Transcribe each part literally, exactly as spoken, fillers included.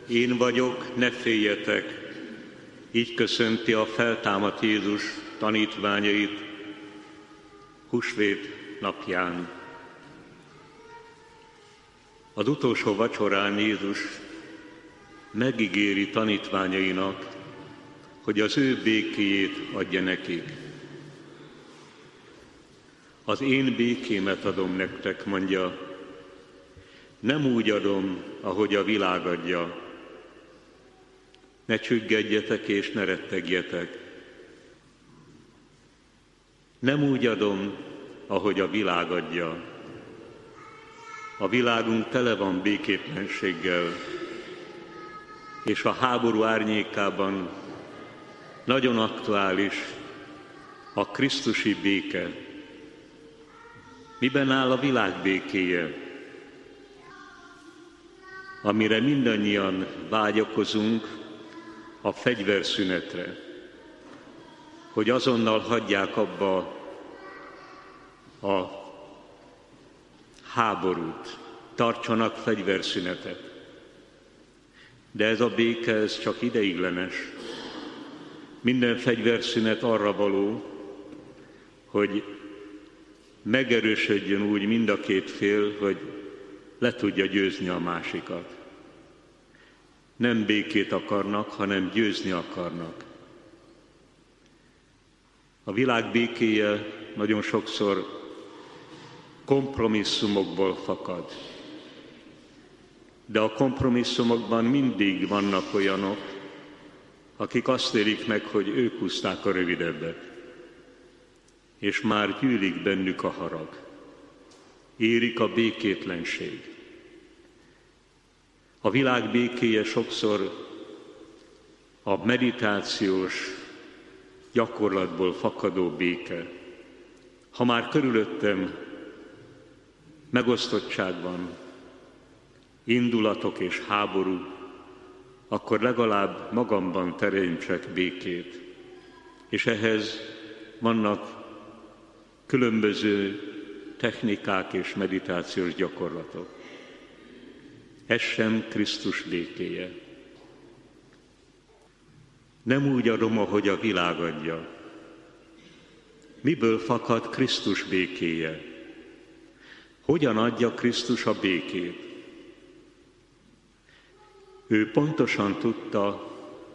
én vagyok, ne féljetek. Így köszönti a feltámadt Jézus tanítványait húsvét napján. Az utolsó vacsorán Jézus megígéri tanítványainak, hogy az ő békéjét adja nekik. Az én békémet adom nektek, mondja, nem úgy adom, ahogy a világ adja. Ne csüggedjetek és ne rettegjetek. Nem úgy adom, ahogy a világ adja. A világunk tele van békétlenséggel, és a háború árnyékában nagyon aktuális a krisztusi béke. Miben áll a világ békéje? Amire mindannyian vágyakozunk, a fegyverszünetre, hogy azonnal hagyják abba a háborút, tartsanak fegyverszünetet. De ez a béke, ez csak ideiglenes. Minden fegyverszünet arra való, hogy megerősödjön úgy mind a két fél, hogy le tudja győzni a másikat. Nem békét akarnak, hanem győzni akarnak. A világ békéje nagyon sokszor kompromisszumokból fakad. De a kompromisszumokban mindig vannak olyanok, akik azt élik meg, hogy ők húzták a rövidebbet. És már gyűlik bennük a harag. Érik a békétlenség. A világ békéje sokszor a meditációs gyakorlatból fakadó béke. Ha már körülöttem megosztottság van, indulatok és háború, akkor legalább magamban teremtsek békét. És ehhez vannak különböző technikák és meditációs gyakorlatok. Ez sem Krisztus békéje. Nem úgy adom, ahogy a világ adja. Miből fakad Krisztus békéje? Hogyan adja Krisztus a békét? Ő pontosan tudta,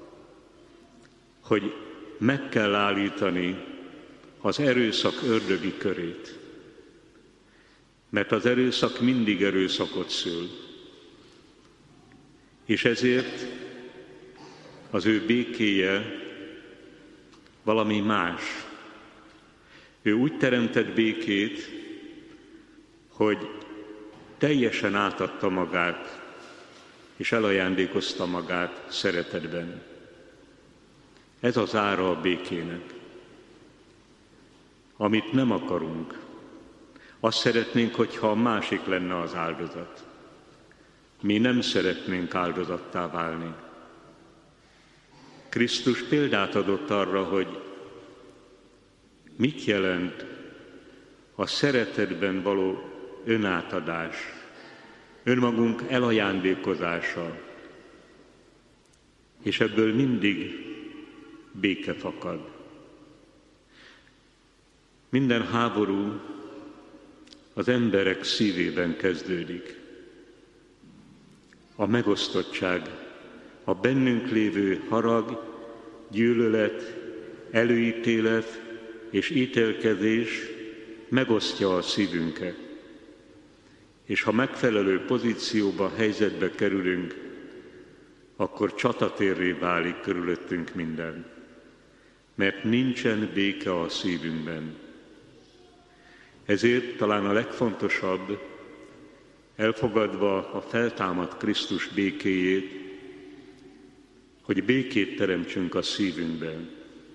hogy meg kell állítani az erőszak ördögi körét. Mert az erőszak mindig erőszakot szül. És ezért az ő békéje valami más. Ő úgy teremtett békét, hogy teljesen átadta magát, és elajándékozta magát szeretetben. Ez az ára a békének. Amit nem akarunk, azt szeretnénk, hogyha a másik lenne az áldozat. Mi nem szeretnénk áldozattá válni. Krisztus példát adott arra, hogy mit jelent a szeretetben való önátadás, önmagunk elajándékozása, és ebből mindig béke fakad. Minden háború az emberek szívében kezdődik. A megosztottság, a bennünk lévő harag, gyűlölet, előítélet és ítélkezés megosztja a szívünket. És ha megfelelő pozícióba, helyzetbe kerülünk, akkor csatatérré válik körülöttünk minden. Mert nincsen béke a szívünkben. Ezért talán a legfontosabb, elfogadva a feltámadt Krisztus békéjét, hogy békét teremtsünk a szívünkben.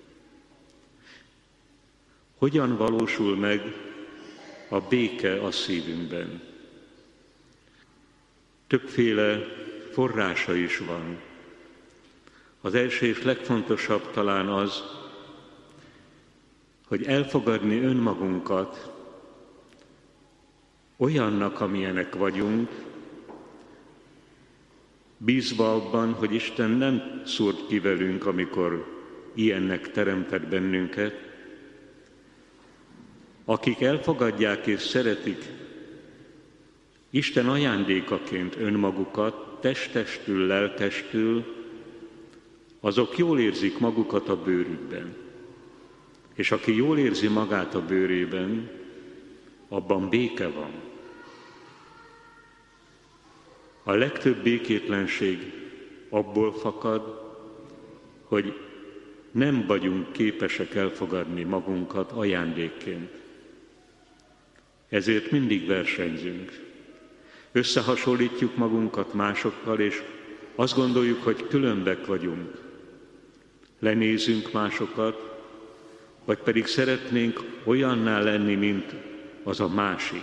Hogyan valósul meg a béke a szívünkben? Többféle forrása is van. Az első és legfontosabb talán az, hogy elfogadni önmagunkat olyannak, amilyenek vagyunk, bízva abban, hogy Isten nem szúrt ki velünk, amikor ilyennek teremtett bennünket. Akik elfogadják és szeretik Isten ajándékaként önmagukat, testestül, lelkestül, azok jól érzik magukat a bőrükben. És aki jól érzi magát a bőrében, abban béke van. A legtöbb békétlenség abból fakad, hogy nem vagyunk képesek elfogadni magunkat ajándékként. Ezért mindig versenyzünk. Összehasonlítjuk magunkat másokkal, és azt gondoljuk, hogy különbek vagyunk. Lenézünk másokat, vagy pedig szeretnénk olyanná lenni, mint az a másik.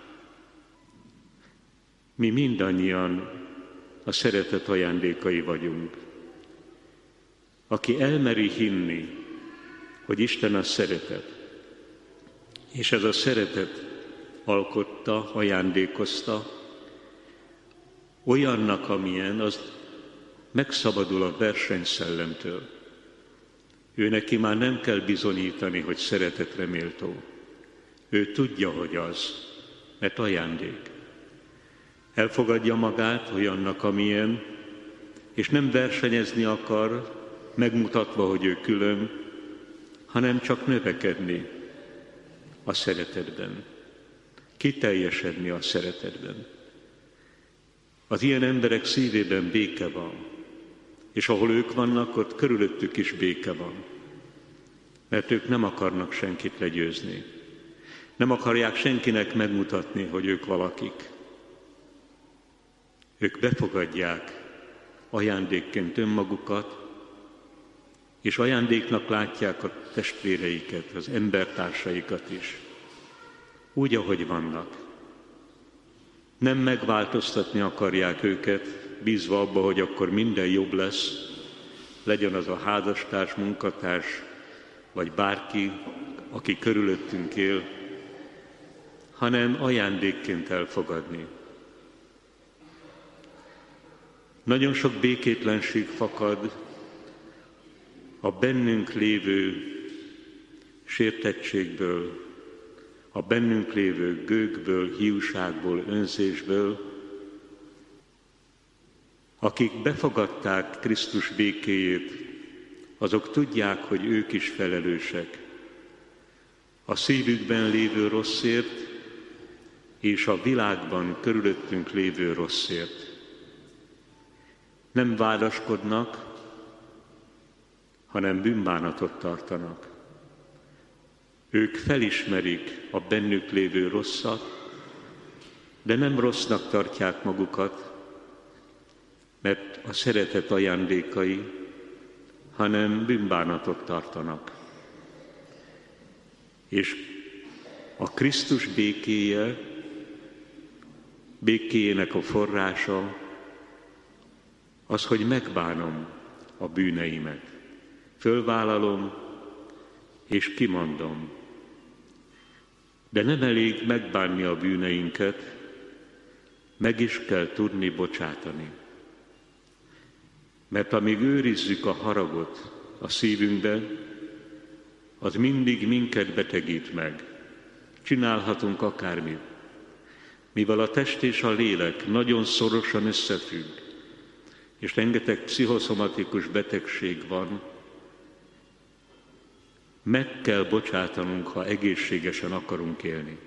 Mi mindannyian a szeretet ajándékai vagyunk. Aki elmeri hinni, hogy Isten a szeretet, és ez a szeretet alkotta, ajándékozta, olyannak, amilyen, az megszabadul a versenyszellemtől. Ő neki már nem kell bizonyítani, hogy szeretetre méltó. Ő tudja, hogy az, mert ajándék. Elfogadja magát olyannak, amilyen, és nem versenyezni akar, megmutatva, hogy ő külön, hanem csak növekedni a szeretetben, kiteljesedni a szeretetben. Az ilyen emberek szívében béke van, és ahol ők vannak, ott körülöttük is béke van, mert ők nem akarnak senkit legyőzni. Nem akarják senkinek megmutatni, hogy ők valakik. Ők befogadják ajándékként önmagukat, és ajándéknak látják a testvéreiket, az embertársaikat is, úgy, ahogy vannak. Nem megváltoztatni akarják őket, bízva abba, hogy akkor minden jobb lesz, legyen az a házastárs, munkatárs, vagy bárki, aki körülöttünk él, hanem ajándékként elfogadni. Nagyon sok békétlenség fakad a bennünk lévő sértettségből, a bennünk lévő gőgből, hiúságból, önzésből. Akik befogadták Krisztus békéjét, azok tudják, hogy ők is felelősek a szívükben lévő rosszért és a világban körülöttünk lévő rosszért. Nem vádaskodnak, hanem bűnbánatot tartanak. Ők felismerik a bennük lévő rosszat, de nem rossznak tartják magukat, mert a szeretet ajándékai, hanem bűnbánatot tartanak. És a Krisztus békéje, békéjének a forrása az, hogy megbánom a bűneimet. Fölvállalom és kimondom. De nem elég megbánni a bűneinket, meg is kell tudni bocsátani. Mert amíg őrizzük a haragot a szívünkben, az mindig minket betegít meg. Csinálhatunk akármit. Mivel a test és a lélek nagyon szorosan összefügg, és rengeteg pszichoszomatikus betegség van, meg kell bocsátanunk, ha egészségesen akarunk élni.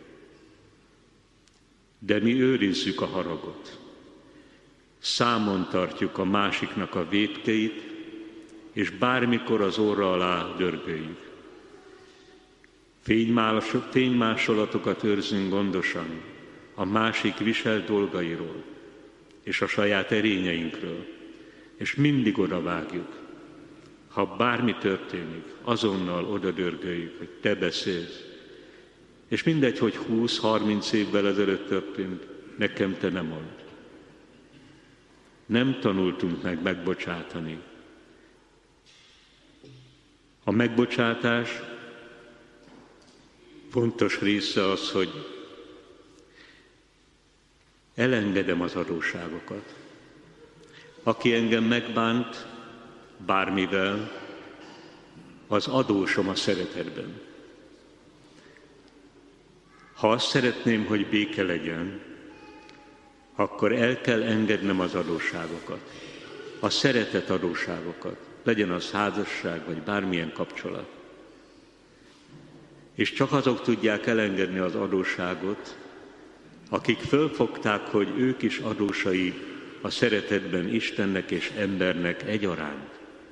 De mi őrizzük a haragot. Számon tartjuk a másiknak a vétkeit, és bármikor az orra alá dörgöljük. Fénymásolatokat őrzünk gondosan a másik viselt dolgairól, és a saját erényeinkről, és mindig odavágjuk. Ha bármi történik, azonnal oda dörgöljük, hogy te beszélsz. És mindegy, hogy húsz-harminc évvel ezelőtt történt, nekem te nem mondd. Nem tanultunk meg megbocsátani. A megbocsátás fontos része az, hogy elengedem az adósságokat. Aki engem megbánt bármivel, az adósom a szeretetben. Ha azt szeretném, hogy béke legyen, akkor el kell engednem az adósságokat, a szeretet adósságokat, legyen az házasság, vagy bármilyen kapcsolat. És csak azok tudják elengedni az adósságot, akik fölfogták, hogy ők is adósai a szeretetben Istennek és embernek egyaránt,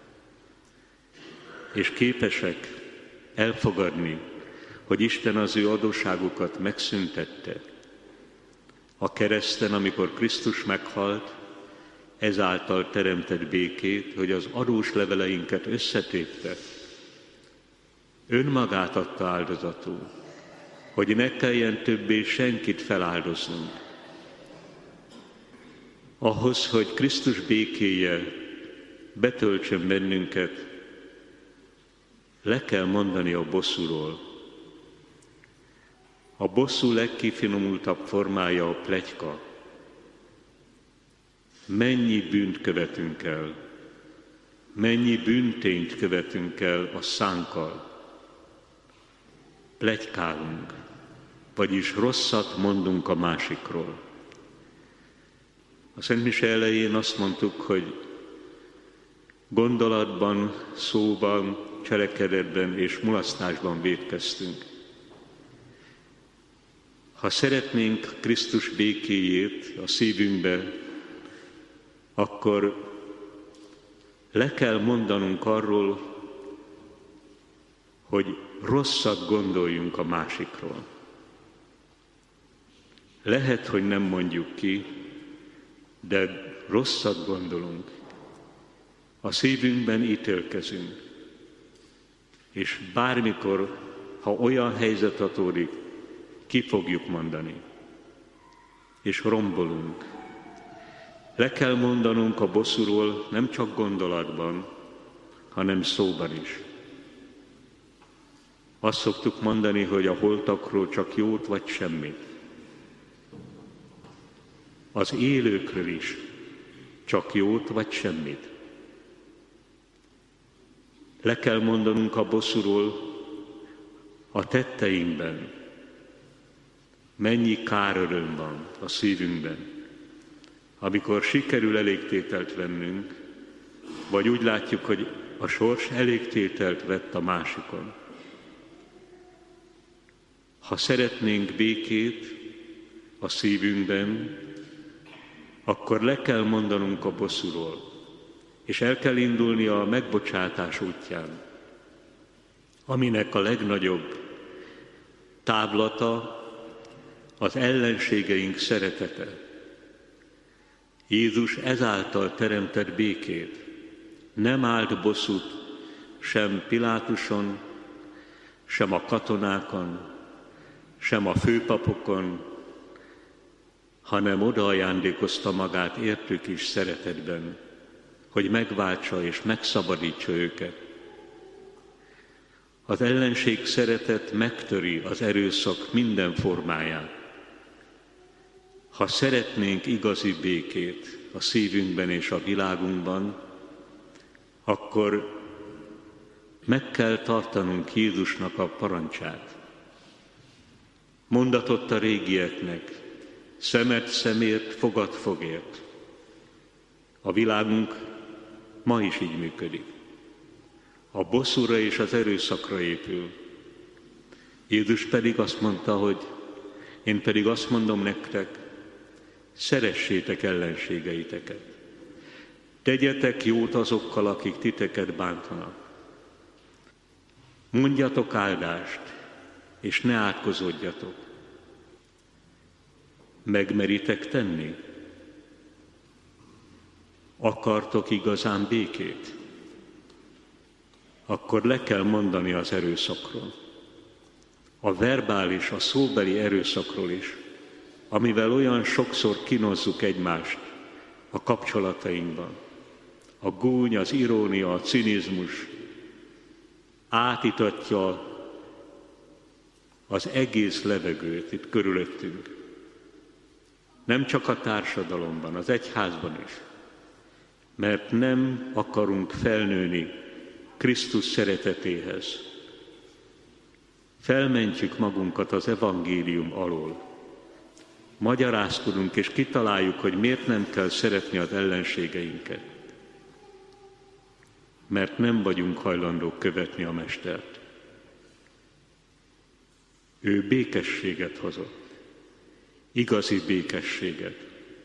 és képesek elfogadni, hogy Isten az ő adósságukat megszüntette. A kereszten, amikor Krisztus meghalt, ezáltal teremtett békét, hogy az adós leveleinket összetépte. Önmagát adta áldozatul, hogy ne kelljen többé senkit feláldoznunk. Ahhoz, hogy Krisztus békéje betöltsön bennünket, le kell mondani a bosszúról. A bosszú legkifinomultabb formája a pletyka. Mennyi bűnt követünk el, mennyi bűntényt követünk el a szánkkal. Pletykálunk, vagyis rosszat mondunk a másikról. A Szent Mise elején azt mondtuk, hogy gondolatban, szóban, cselekedetben és mulasztásban vétkeztünk. Ha szeretnénk Krisztus békéjét a szívünkbe, akkor le kell mondanunk arról, hogy rosszat gondoljunk a másikról. Lehet, hogy nem mondjuk ki, de rosszat gondolunk. A szívünkben ítélkezünk. És bármikor, ha olyan helyzet adódik, ki fogjuk mondani. És rombolunk. Le kell mondanunk a bosszúról nem csak gondolatban, hanem szóban is. Azt szoktuk mondani, hogy a holtakról csak jót vagy semmit. Az élőkről is csak jót vagy semmit. Le kell mondanunk a bosszúról a tetteinkben. Mennyi káröröm van a szívünkben, amikor sikerül elégtételt vennünk, vagy úgy látjuk, hogy a sors elégtételt vett a másikon. Ha szeretnénk békét a szívünkben, akkor le kell mondanunk a bosszúról, és el kell indulni a megbocsátás útján, aminek a legnagyobb távlata az ellenségeink szeretete. Jézus ezáltal teremtett békét. Nem állt bosszút sem Pilátuson, sem a katonákon, sem a főpapokon, hanem odaajándékozta magát értük is szeretetben, hogy megváltsa és megszabadítsa őket. Az ellenség szeretet megtöri az erőszak minden formáját. Ha szeretnénk igazi békét a szívünkben és a világunkban, akkor meg kell tartanunk Jézusnak a parancsát. Mondatott a régieknek, szemet szemért, fogad fogért. A világunk ma is így működik. A bosszúra és az erőszakra épül. Jézus pedig azt mondta, hogy én pedig azt mondom nektek, szeressétek ellenségeiteket. Tegyetek jót azokkal, akik titeket bántanak. Mondjatok áldást, és ne átkozódjatok. Megmeritek tenni? Akartok igazán békét? Akkor le kell mondani az erőszakról. A verbális, a szóbeli erőszakról is, amivel olyan sokszor kínozzuk egymást a kapcsolatainkban. A gúny, az irónia, a cinizmus átítatja az egész levegőt itt körülöttünk. Nem csak a társadalomban, az egyházban is. mert nem akarunk felnőni Krisztus szeretetéhez. Felmentjük magunkat az evangélium alól. Magyarázkodunk és kitaláljuk, hogy miért nem kell szeretni az ellenségeinket. Mert nem vagyunk hajlandók követni a Mestert. Ő békességet hozott. Igazi békességet.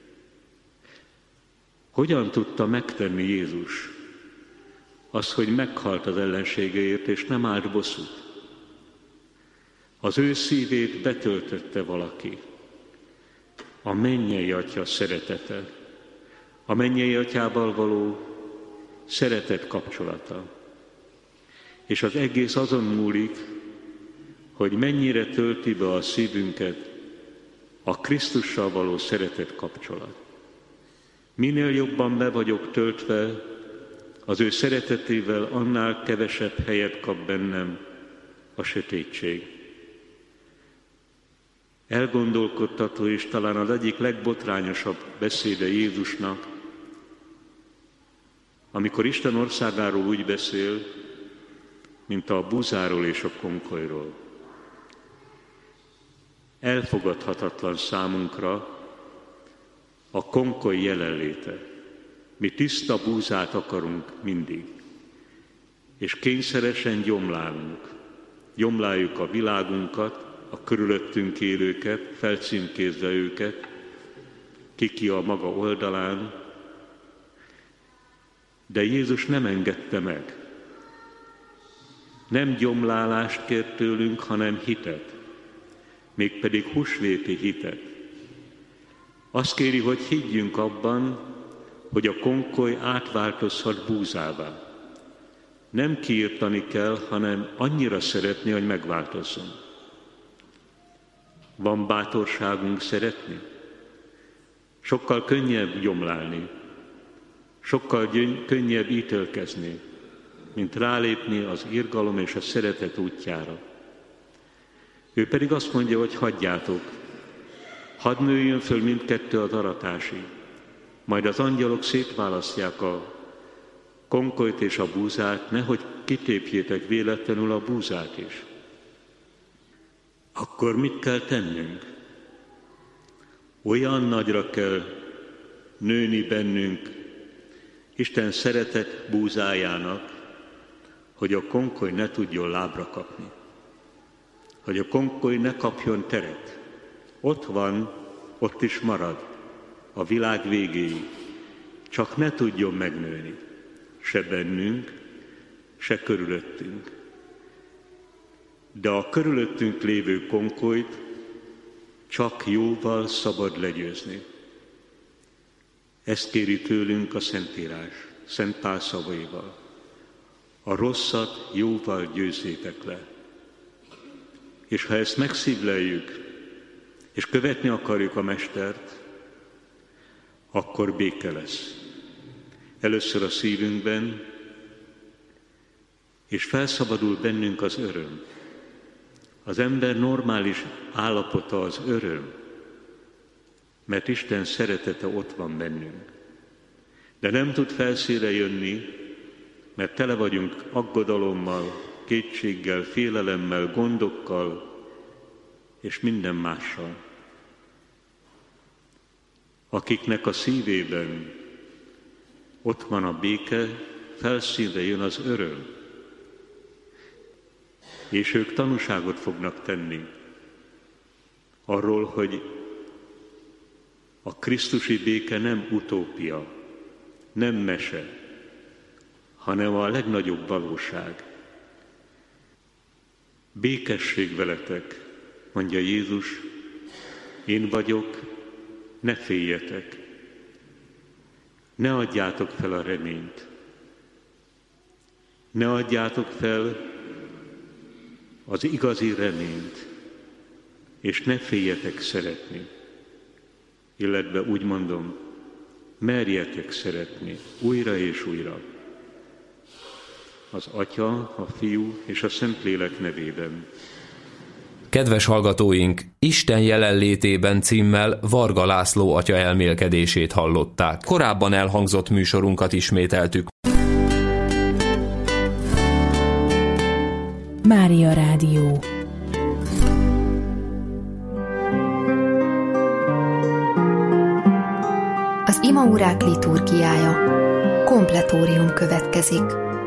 Hogyan tudta megtenni Jézus az, hogy meghalt az ellenségeért, és nem állt bosszút? Az ő szívét betöltötte valaki. A mennyei Atya szeretete, a mennyei Atyával való szeretet kapcsolata. És az egész azon múlik, hogy mennyire tölti be a szívünket a Krisztussal való szeretet kapcsolat. Minél jobban be vagyok töltve az ő szeretetével, annál kevesebb helyet kap bennem a sötétség. Elgondolkodtató és talán az egyik legbotrányosabb beszéde Jézusnak, amikor Isten országáról úgy beszél, mint a búzáról és a konkolyról. Elfogadhatatlan számunkra a konkoly jelenléte. Mi tiszta búzát akarunk mindig, és kényszeresen gyomlálunk. Gyomláljuk a világunkat, a körülöttünk élőket, felcímkézve őket, ki-ki a maga oldalán, de Jézus nem engedte meg. Nem gyomlálást kért tőlünk, hanem hitet, mégpedig húsvéti hitet. Azt kéri, hogy higgyünk abban, hogy a konkoly átváltozhat búzává. Nem kiirtani kell, hanem annyira szeretni, hogy megváltozzon. Van bátorságunk szeretni? Sokkal könnyebb gyomlálni, sokkal gyöny- könnyebb ítélkezni, mint rálépni az irgalom és a szeretet útjára. Ő pedig azt mondja, hogy hagyjátok, hadd nőjön föl mindkettő az aratásig, majd az angyalok szétválasztják a konkolyt és a búzát, nehogy kitépjétek véletlenül a búzát is. Akkor mit kell tennünk? Olyan nagyra kell nőni bennünk Isten szeretet búzájának, hogy a konkoly ne tudjon lábra kapni. Hogy a konkoly ne kapjon teret. Ott van, ott is marad, a világ végéig. Csak ne tudjon megnőni. Se bennünk, se körülöttünk. De a körülöttünk lévő konkolyt csak jóval szabad legyőzni. Ezt kéri tőlünk a Szentírás, Szent Pál szavaival. A rosszat jóval győzzétek le. És ha ezt megszívleljük, és követni akarjuk a Mestert, akkor béke lesz. Először a szívünkben, és felszabadul bennünk az öröm. Az ember normális állapota az öröm, mert Isten szeretete ott van bennünk. De nem tud felszínre jönni, mert tele vagyunk aggodalommal, kétséggel, félelemmel, gondokkal, és minden mással. Akiknek a szívében ott van a béke, felszínre jön az öröm, és ők tanúságot fognak tenni arról, hogy a krisztusi béke nem utópia, nem mese, hanem a legnagyobb valóság. Békesség veletek, mondja Jézus, én vagyok, ne féljetek, ne adjátok fel a reményt, ne adjátok fel az igazi reményt, és ne féljetek szeretni. Illetve úgy mondom, merjetek szeretni újra és újra. Az Atya, a Fiú és a Szentlélek nevében. Kedves hallgatóink, Isten jelenlétében címmel Varga László atya elmélkedését hallották. Korábban elhangzott műsorunkat ismételtük. Mária Rádió. Az imaórák liturgiája. Kompletórium következik.